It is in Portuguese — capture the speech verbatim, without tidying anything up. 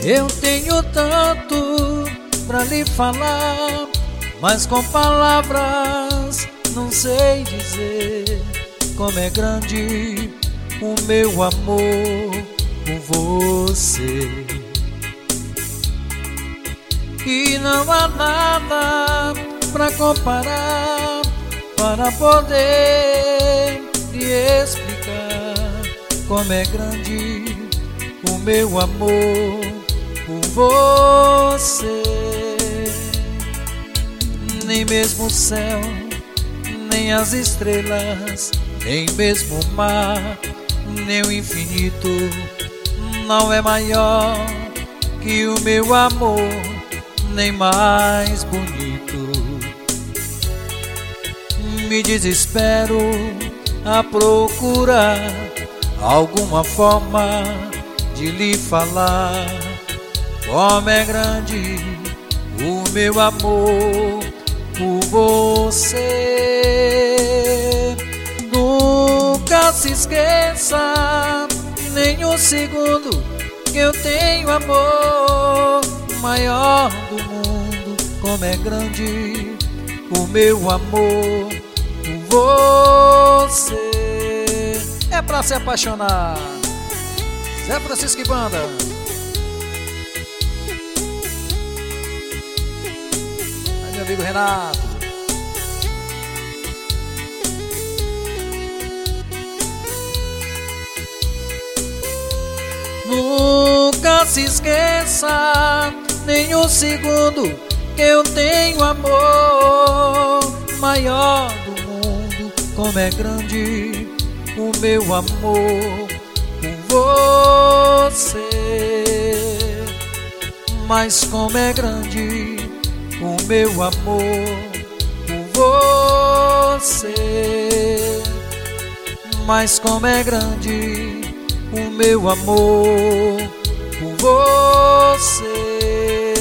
Eu tenho tanto pra lhe falar, mas com palavras não sei dizer como é grande o meu amor por você. E não há nada pra comparar, para poder lhe explicar como é grande o meu amor por você. Nem mesmo o céu, nem as estrelas, nem mesmo o mar, nem o infinito não é maior que o meu amor, nem mais bonito. Me desespero a procurar alguma forma de lhe falar como é grande o meu amor por você. Nunca se esqueça, nem um segundo, que eu tenho amor maior do mundo. Como é grande o meu amor por você. É pra se apaixonar. Zé Francisco e Banda. Aí, meu amigo Renato. Nunca se esqueça, nem um segundo, que eu tenho amor maior do mundo. Como é grande o meu amor por você. Mas como é grande o meu amor por você. Mas como é grande o meu amor por você.